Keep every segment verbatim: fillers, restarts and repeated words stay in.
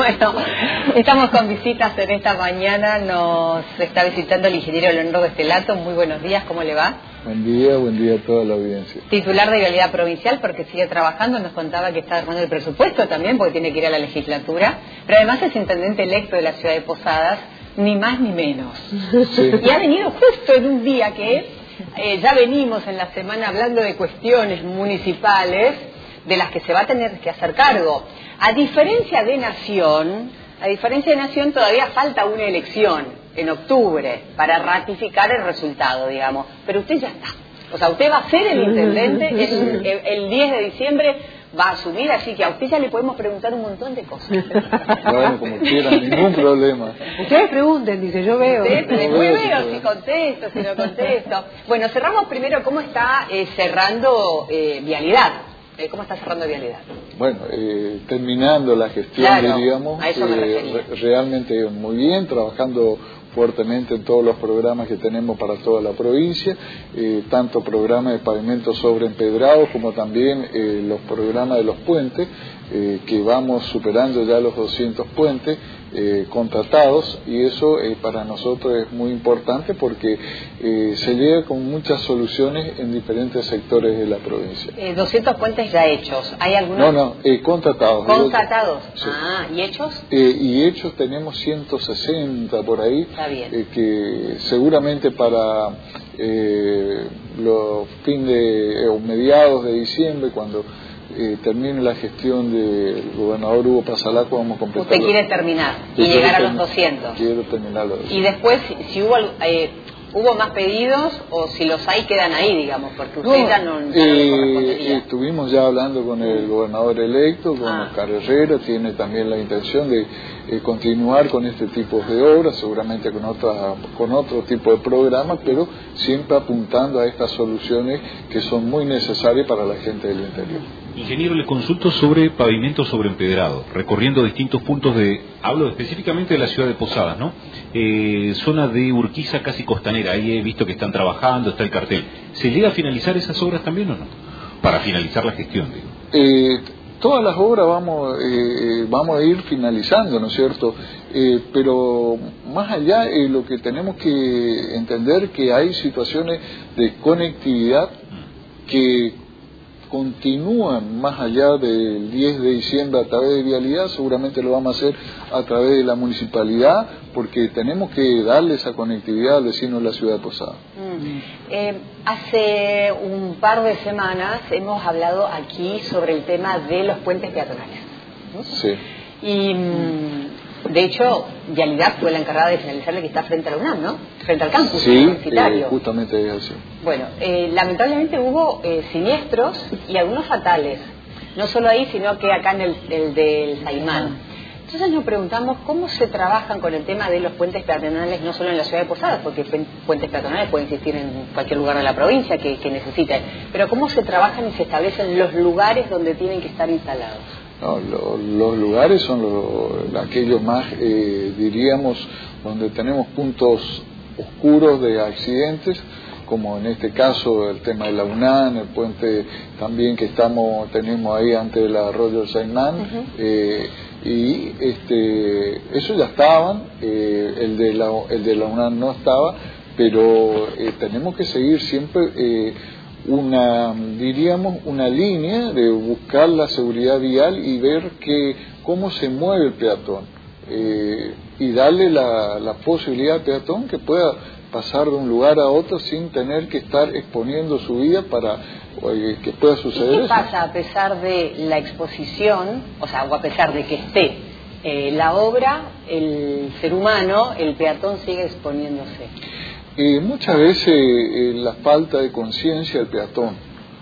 Bueno, estamos con visitas en esta mañana. Nos está visitando el ingeniero Leonardo Estelato. Muy buenos días, ¿cómo le va? Buen día, buen día a toda la audiencia. Titular de Vialidad Provincial, porque sigue trabajando. Nos contaba que está armando el presupuesto también, porque tiene que ir a la legislatura. Pero además es intendente electo de la ciudad de Posadas, ni más ni menos. Sí. Y ha venido justo en un día que eh, ya venimos en la semana hablando de cuestiones municipales de las que se va a tener que hacer cargo. A diferencia de Nación, a diferencia de Nación todavía falta una elección en octubre para ratificar el resultado, digamos. Pero usted ya está. O sea, usted va a ser el intendente, el, el, el diez de diciembre va a asumir, así que a usted ya le podemos preguntar un montón de cosas. Bueno, como quieran, ningún problema. Ustedes pregunten, dice, yo veo. Ustedes, después veo si contesto, si no contesto. Bueno, cerramos primero cómo está eh, cerrando eh, Vialidad. ¿Cómo está cerrando Vialidad? Bueno, eh, terminando la gestión, claro, diríamos, a eso me eh, re realmente muy bien, trabajando fuertemente en todos los programas que tenemos para toda la provincia, eh, tanto programas de pavimento sobre empedrado como también eh, los programas de los puentes, eh, que vamos superando ya los doscientos puentes eh, contratados, y eso eh, para nosotros es muy importante porque eh, se llega con muchas soluciones en diferentes sectores de la provincia. Eh, doscientos puentes ya hechos, ¿hay algunos? No, no, eh, contratados. ¿Contratados? Sí. Ah, ¿y hechos? Eh, y hechos tenemos ciento sesenta por ahí. Está bien. Eh, que seguramente para eh, los fin de, o mediados de diciembre, cuando eh, termine la gestión del gobernador Hugo Pasalaco, vamos a completar. Usted quiere terminar y llegar a los doscientos. Quiero terminar los doscientos. Y después, si, si hubo eh, hubo más pedidos, o si los hay, quedan ahí, digamos, porque usted no, ya no, ya no le correspondería. Eh, estuvimos ya hablando con el gobernador electo, con ah. Oscar Herrera, tiene también la intención de eh, continuar con este tipo de obras, seguramente con, otra, con otro tipo de programas, pero siempre apuntando a estas soluciones que son muy necesarias para la gente del interior. Ingeniero, le consulto sobre pavimento sobre empedrado, recorriendo distintos puntos de, hablo específicamente de la ciudad de Posadas, ¿no? Eh, zona de Urquiza casi costanera, ahí he visto que están trabajando, está el cartel. ¿Se llega a finalizar esas obras también o no? Para finalizar la gestión, digo. Eh, todas las obras vamos, eh, vamos a ir finalizando, ¿no es cierto? Eh, pero más allá, eh, lo que tenemos que entender que hay situaciones de conectividad que continúan más allá del diez de diciembre a través de Vialidad. Seguramente lo vamos a hacer a través de la municipalidad, porque tenemos que darle esa conectividad al vecino de la ciudad de Posadas. Mm. Eh, hace un par de semanas hemos hablado aquí sobre el tema de los puentes peatonales, ¿no? Sí. Y mm, de hecho, Vialidad fue la encargada de finalizar la que está frente a la UNAM, ¿no? Frente al campus sí, universitario. Eh, justamente es así. Bueno, eh, lamentablemente hubo eh, siniestros y algunos fatales. No solo ahí, sino que acá en el, el del Saimán. Entonces nos preguntamos cómo se trabajan con el tema de los puentes peatonales, no solo en la ciudad de Posadas, porque puentes peatonales pueden existir en cualquier lugar de la provincia que, que necesiten, pero cómo se trabajan y se establecen los lugares donde tienen que estar instalados. No, lo, los lugares son lo, aquellos más, eh, diríamos, donde tenemos puntos oscuros de accidentes, como en este caso el tema de la UNAM, el puente también que estamos tenemos ahí ante el arroyo del Saimán. Uh-huh. eh, y este eso ya estaban, eh, el de la el de la UNAM no estaba, pero eh, tenemos que seguir siempre eh, una, diríamos, una línea de buscar la seguridad vial y ver que cómo se mueve el peatón, eh, y darle la, la posibilidad al peatón que pueda pasar de un lugar a otro sin tener que estar exponiendo su vida para eh, que pueda suceder. ¿Y qué eso? pasa a pesar de la exposición, o sea, o a pesar de que esté eh, la obra, el ser humano, el peatón sigue exponiéndose? Eh, muchas veces eh, la falta de conciencia del peatón,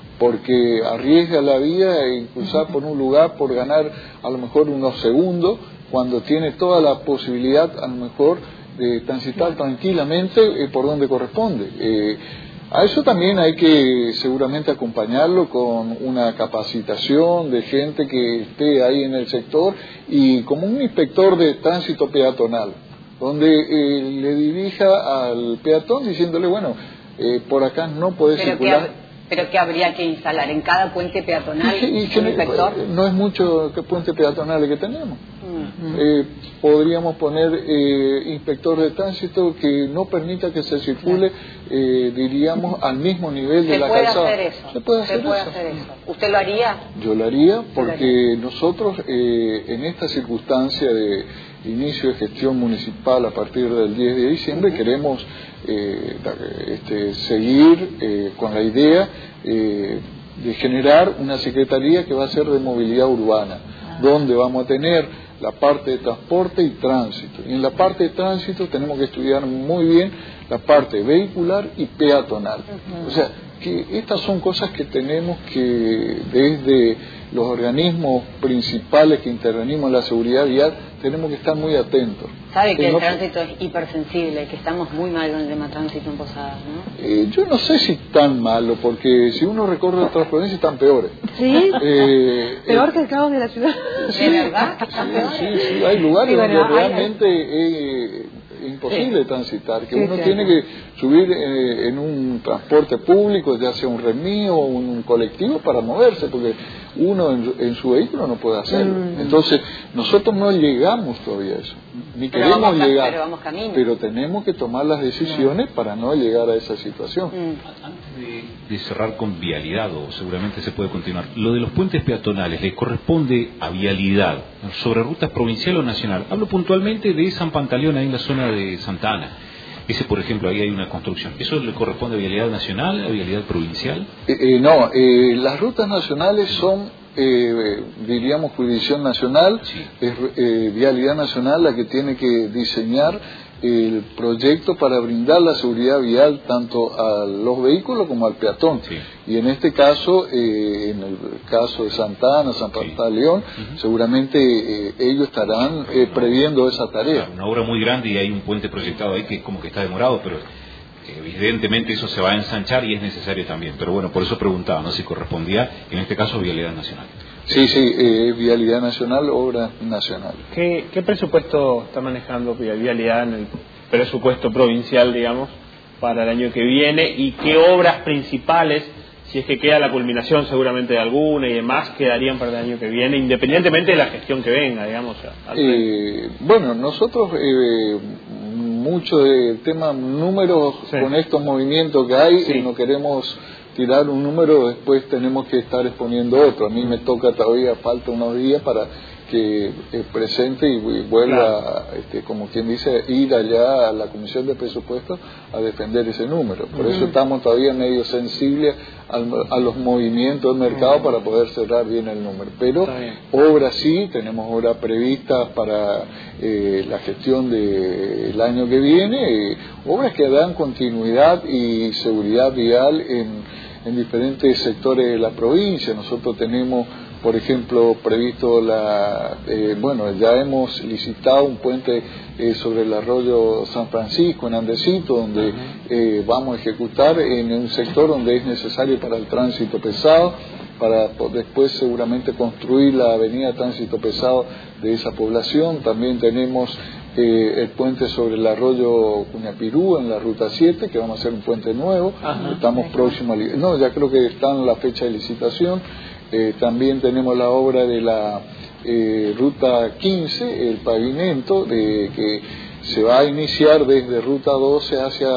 porque arriesga la vida en cruzar por un lugar por ganar a lo mejor unos segundos, cuando tiene toda la posibilidad a lo mejor de transitar tranquilamente eh, por donde corresponde. Eh, a eso también hay que seguramente acompañarlo con una capacitación de gente que esté ahí en el sector, y como un inspector de tránsito peatonal, donde eh, le dirija al peatón diciéndole, bueno, eh, por acá no podés Pero circular. Que ¿Pero qué habría que instalar? ¿En cada puente peatonal y, y, un inspector? No es mucho que puente peatonal que tenemos. Mm. Eh, podríamos poner eh, inspector de tránsito que no permita que se circule, eh, diríamos, al mismo nivel de la calzada. ¿Se puede hacer eso? Se puede, hacer, ¿Se puede eso? hacer eso? ¿Usted lo haría? Yo lo haría porque lo haría. nosotros eh, en esta circunstancia de inicio de gestión municipal a partir del diez de diciembre uh-huh. queremos eh, este, seguir eh, con la idea eh, de generar una secretaría que va a ser de movilidad urbana, uh-huh. donde vamos a tener la parte de transporte y tránsito. Y en la parte de tránsito tenemos que estudiar muy bien la parte vehicular y peatonal. Uh-huh. O sea, que estas son cosas que tenemos que, desde los organismos principales que intervenimos en la seguridad vial, tenemos que estar muy atentos. Sabe que eh, el no, tránsito es hipersensible, que estamos muy mal con el tema tránsito en Posadas, ¿no? Eh, yo no sé si tan malo, porque si uno recorre otras provincias están peores. ¿Sí? Eh, ¿Peor eh, que el caos de la ciudad? Sí, ¿de verdad? ¿Que están sí, peores? sí, sí, hay lugares sí, bueno, donde hay, realmente es imposible sí. transitar, que sí, uno sí, tiene sí. que subir eh, en un transporte público, ya sea un remío o un colectivo, para moverse, porque uno en, en su vehículo no puede hacerlo. Mm. Entonces, nosotros no llegamos todavía a eso, ni pero queremos vamos, llegar, pero, vamos camino. pero tenemos que tomar las decisiones mm. para no llegar a esa situación. Mm. Antes de, de cerrar con vialidad, o seguramente se puede continuar, lo de los puentes peatonales le corresponde a vialidad sobre rutas provincial o nacional. Hablo puntualmente de San Pantaleón, ahí en la zona de Santa Ana. Ese, por ejemplo, ahí hay una construcción. ¿Eso le corresponde a vialidad nacional, a vialidad provincial? Eh, eh, no, eh, las rutas nacionales son, eh, diríamos, jurisdicción nacional, sí. es eh, vialidad nacional la que tiene que diseñar el proyecto para brindar la seguridad vial tanto a los vehículos como al peatón. Sí. Y en este caso, eh, en el caso de Santa Ana, San Pantaleón, sí. uh-huh. seguramente eh, ellos estarán eh, previendo esa tarea. Una obra muy grande y hay un puente proyectado ahí que como que está demorado, pero evidentemente eso se va a ensanchar y es necesario también. Pero bueno, por eso preguntaba, ¿no? Si correspondía, en este caso, vialidad nacional. Sí, sí, eh, vialidad nacional, obra nacional. ¿Qué, ¿Qué presupuesto está manejando vialidad en el presupuesto provincial, digamos, para el año que viene? ¿Y qué obras principales, si es que queda la culminación seguramente de alguna y demás, quedarían para el año que viene, independientemente de la gestión que venga, digamos? Eh, bueno, nosotros, eh, mucho del tema números, sí. con estos movimientos que hay, sí. no queremos tirar un número, después tenemos que estar exponiendo otro. A mí me toca todavía, falta unos días para que eh, presente y, y vuelva, claro. este, como quien dice, ir allá a la Comisión de Presupuestos a defender ese número. Por uh-huh. eso estamos todavía medio sensibles al, a los movimientos del mercado uh-huh. para poder cerrar bien el número. Pero obras sí, tenemos obras previstas para eh, la gestión del año que viene, eh, obras que dan continuidad y seguridad vial en en diferentes sectores de la provincia. Nosotros tenemos, por ejemplo, previsto la, eh, bueno, ya hemos licitado un puente eh, sobre el arroyo San Francisco en Andesito, donde eh, vamos a ejecutar en un sector donde es necesario para el tránsito pesado, para después seguramente construir la avenida tránsito pesado de esa población. También tenemos Eh, el puente sobre el arroyo Cuñapirú en la ruta siete, que vamos a hacer un puente nuevo. Ajá, estamos okay. próximos a, no, ya creo que está en la fecha de licitación. Eh, también tenemos la obra de la eh, ruta quince, el pavimento de, que se va a iniciar desde ruta doce hacia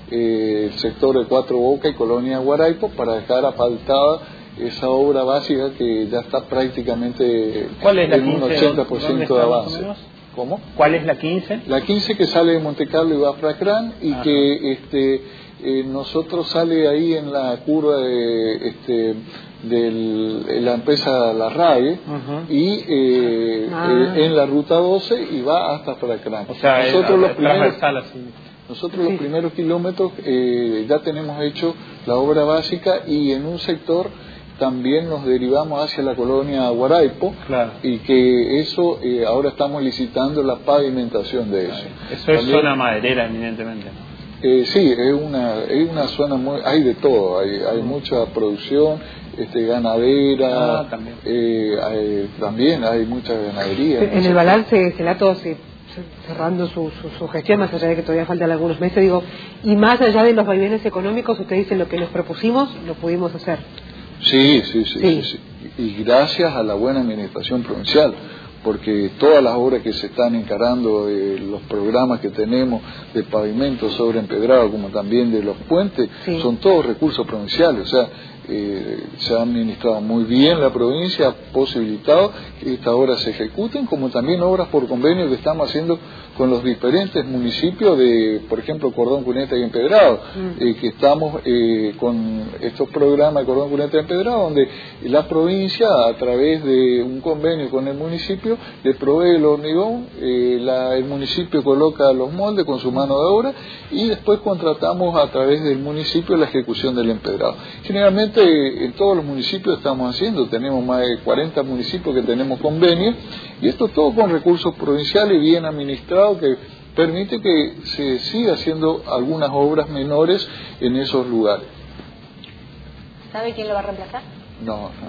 eh, el sector de Cuatro Bocas y Colonia Guaraipo, para dejar asfaltada esa obra básica que ya está prácticamente ¿Cuál es la en un ochenta por ciento de avance. ¿Cómo? ¿Cuál es la quince? La quince que sale de Monte Carlo y va a Fracrán, y Ajá. que este eh, nosotros sale ahí en la curva de este de la empresa La RAE uh-huh. y eh, ah. eh, en la ruta doce y va hasta Fracrán. O sea, nosotros el, los el primeros así. nosotros sí. los primeros kilómetros eh, ya tenemos hecho la obra básica, y en un sector también nos derivamos hacia la colonia Guaraipo, claro. y que eso eh, ahora estamos licitando la pavimentación de eso. Eso también, es zona maderera eminentemente, ¿no? Eh, sí, es una es una zona muy, hay de todo, hay hay mucha producción, este ganadera, ah, también. Eh, hay, también hay mucha ganadería. En el balance, Celato, se cerrando su, su, su gestión, más allá de que todavía faltan algunos meses, digo, y más allá de los vaivenes económicos, usted dice lo que nos propusimos, lo pudimos hacer. Sí, sí, sí, sí, sí. Y gracias a la buena administración provincial, porque todas las obras que se están encarando, eh, los programas que tenemos de pavimento sobre empedrado, como también de los puentes, sí, son todos recursos provinciales. O sea, eh, se ha administrado muy bien la provincia, ha posibilitado que estas obras se ejecuten, como también obras por convenio que estamos haciendo con los diferentes municipios de, por ejemplo, Cordón, Cuneta y Empedrado, mm. eh, que estamos eh, con estos programas de Cordón, Cuneta y Empedrado, donde la provincia, a través de un convenio con el municipio, le provee el hormigón, eh, la, el municipio coloca los moldes con su mano de obra y después contratamos a través del municipio la ejecución del empedrado. Generalmente en todos los municipios estamos haciendo, tenemos más de cuarenta municipios que tenemos convenios, y esto todo con recursos provinciales bien administrados que permite que se siga haciendo algunas obras menores en esos lugares. ¿Sabe quién lo va a reemplazar? No, no.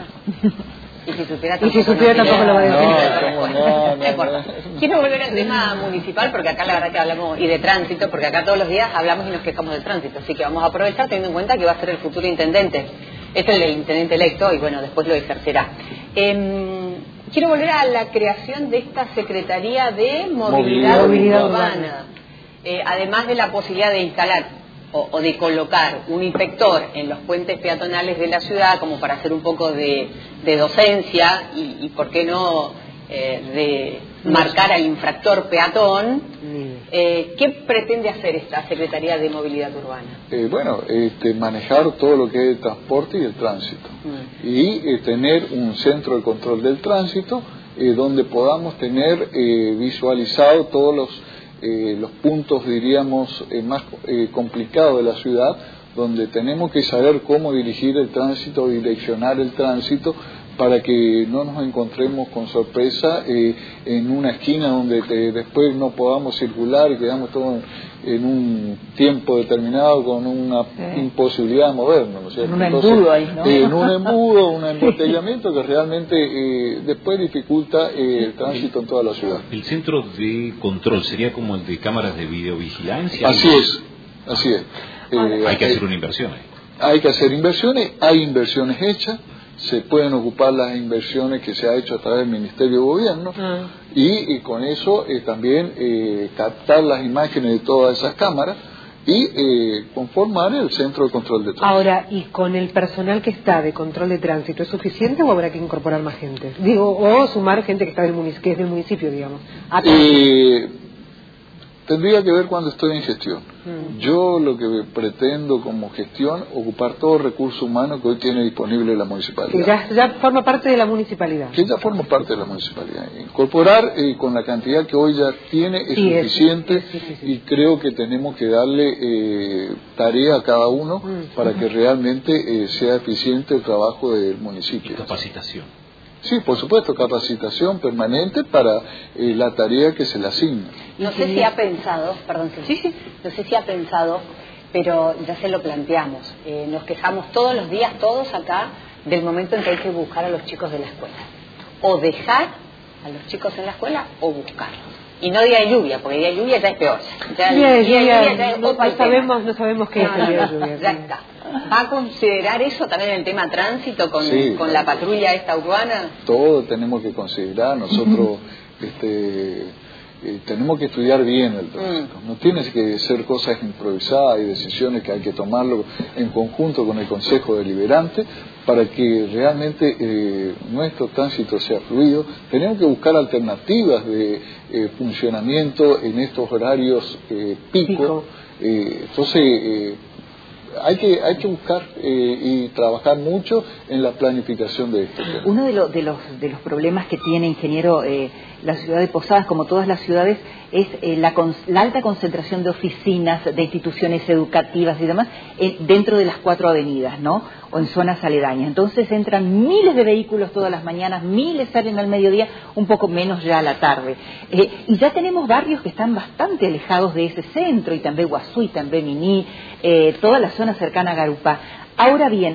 Y si supiera tampoco, y si supiera, no tampoco lo va a decir. No, no, no, no, no. Quiero volver al tema municipal, porque acá la verdad que hablamos, y de tránsito, porque acá todos los días hablamos y nos quejamos de tránsito, así que vamos a aprovechar teniendo en cuenta que va a ser el futuro intendente. Este es el intendente electo y bueno, después lo ejercerá. Eh, quiero volver a la creación de esta Secretaría de Movilidad, Movilidad Urbana, urbana. Eh, además de la posibilidad de instalar O, o de colocar un inspector en los puentes peatonales de la ciudad como para hacer un poco de, de docencia y, y por qué no eh, de marcar al infractor peatón. eh, ¿Qué pretende hacer esta Secretaría de Movilidad Urbana? Eh, bueno, este, manejar todo lo que es el transporte y el tránsito mm. y eh, tener un centro de control del tránsito eh, donde podamos tener eh, visualizado todos los Eh, los puntos, diríamos, eh, más eh, complicados de la ciudad, donde tenemos que saber cómo dirigir el tránsito, direccionar el tránsito, para que no nos encontremos con sorpresa eh, en una esquina donde te, después no podamos circular y quedamos todos en un tiempo determinado con una sí. imposibilidad de movernos, ¿no es cierto? En un Entonces, embudo ahí, ¿no? Eh, en un embudo, un embotellamiento que realmente eh, después dificulta eh, el tránsito en toda la ciudad. ¿El centro de control sería como el de cámaras de videovigilancia? Así es, así es. Eh, hay que hacer una inversión ahí. Hay que hacer inversiones, hay inversiones hechas, se pueden ocupar las inversiones que se ha hecho a través del Ministerio de Gobierno ah. y, y con eso eh, también eh, captar las imágenes de todas esas cámaras y eh, conformar el centro de control de tránsito. Ahora, ¿y con el personal que está de control de tránsito es suficiente o habrá que incorporar más gente? Digo, o sumar gente que está del municipio, que es del municipio, digamos. Eh, tendría que ver cuando estoy en gestión. Mm. Yo lo que pretendo como gestión, ocupar todo el recurso humano que hoy tiene disponible la municipalidad. Que ya, ya forma parte de la municipalidad. Que ya forma parte de la municipalidad. Incorporar eh, con la cantidad que hoy ya tiene es sí, suficiente es, sí, sí, sí. y creo que tenemos que darle eh, tarea a cada uno mm. para que realmente eh, sea eficiente el trabajo del municipio. Y capacitación. Sí, por supuesto, capacitación permanente para eh, la tarea que se le asigna. No sé si ha pensado, perdón, sí, sí, no sé si ha pensado, pero ya se lo planteamos. Eh, nos quejamos todos los días, todos acá, del momento en que hay que buscar a los chicos de la escuela. O dejar a los chicos en la escuela o buscarlos. Y no día de lluvia, porque día de lluvia ya es peor. Ya, día de lluvia, lluvia ya es no, no, sabemos, no sabemos qué no, es el día de lluvia. Ya está. ¿Va a considerar eso también en el tema tránsito con, sí, con la patrulla esta urbana? Todo tenemos que considerar. Nosotros este, eh, tenemos que estudiar bien el tránsito. Mm. No tiene que ser cosas improvisadas y decisiones que hay que tomarlo en conjunto con el Consejo Deliberante para que realmente eh, nuestro tránsito sea fluido. Tenemos que buscar alternativas de eh, funcionamiento en estos horarios eh, pico. pico. Eh, entonces... Eh, Hay que hay que buscar eh, y trabajar mucho en la planificación de esto. Uno de, lo, de los de los problemas que tiene, ingeniero, eh, la ciudad de Posadas, como todas las ciudades, es eh, la, con, la alta concentración de oficinas, de instituciones educativas y demás eh, dentro de las cuatro avenidas, ¿no? O en zonas aledañas. Entonces entran miles de vehículos todas las mañanas, miles salen al mediodía, un poco menos ya a la tarde. Eh, y ya tenemos barrios que están bastante alejados de ese centro, y también Guazú, y también Miní, eh, toda la zona cercana a Garupá. Ahora bien,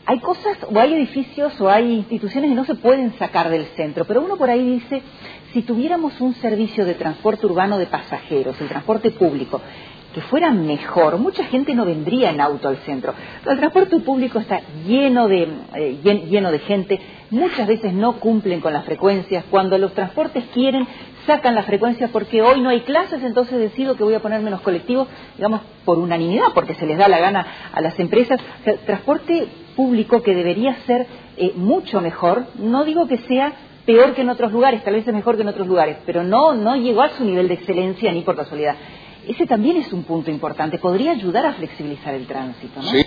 hay cosas, o hay edificios, o hay instituciones que no se pueden sacar del centro, pero uno por ahí dice, si tuviéramos un servicio de transporte urbano de pasajeros, el transporte público, que fuera mejor, mucha gente no vendría en auto al centro. Pero el transporte público está lleno de, eh, lleno de gente, muchas veces no cumplen con las frecuencias, cuando los transportes quieren, sacan las frecuencias porque hoy no hay clases, entonces decido que voy a poner menos colectivos, digamos, por unanimidad, porque se les da la gana a las empresas. O sea, transporte público que debería ser eh, mucho mejor, no digo que sea peor que en otros lugares, tal vez es mejor que en otros lugares, pero no, no llegó a su nivel de excelencia ni por casualidad. Ese también es un punto importante, podría ayudar a flexibilizar el tránsito, ¿no? Sí.